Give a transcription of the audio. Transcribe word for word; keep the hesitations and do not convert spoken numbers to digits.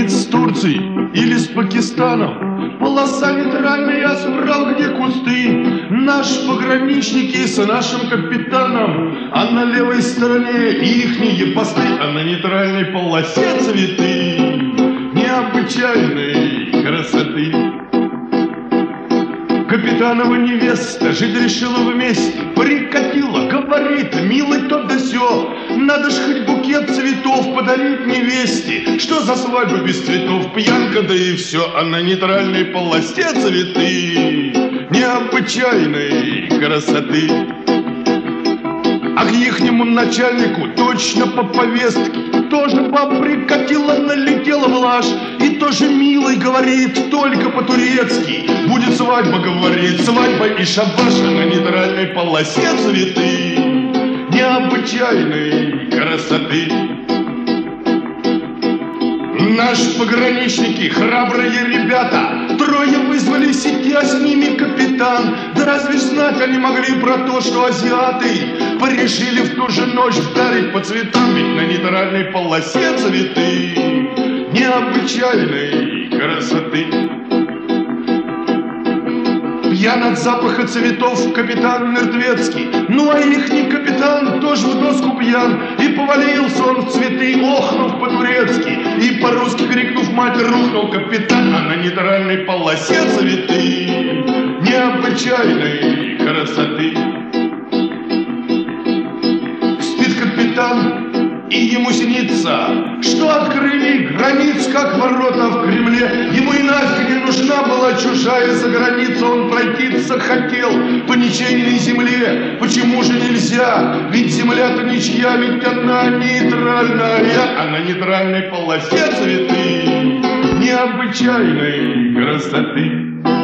границ с Турцией или с Пакистаном. Полоса нейтральная, я собрал, где кусты. Наши пограничники с нашим капитаном, а на левой стороне ихние посты, а на нейтральной полосе цветы необычайной красоты. Капитанова невеста жить решила вместе, прикатила, говорит, милый то да сё, надо ж хоть букет цветов подарить невесте. Что за свадьба без цветов, пьянка да и все, а на нейтральной полосе цветы необычайной красоты. А к ихнему начальнику точно по повестке тоже баба прикатила, налетела в лаж. И тоже милый говорит, только по-турецки. Будет свадьба, говорит, свадьба и шабаш, а на нейтральной полосе цветы необычайной красоты. Наши пограничники, храбрые ребята, трое вызвались, идти, а с ними капитан. Да разве знать они могли про то, что азиаты порешили в ту же ночь вдарить по цветам? Ведь на нейтральной полосе цветы необычайной красоты. Пьян от запаха цветов капитан Мертвецкий, ну а ихний капитан тоже в доску пьян. И повалился он в цветы, охнув по-турецки, и по-русски крикнув мать, рухнул капитан. А на нейтральной полосе цветы необычайной красоты. Спит капитан, и ему снится, что открыли границ, как ворота в Кремле. Ему и нафиг не нужна была чужая за границу, он пройтиться хотел по ничейной земле. Почему же нельзя? Ведь земля-то ничья, ведь она нейтральная, а на нейтральной полосе цветы необычайной красоты.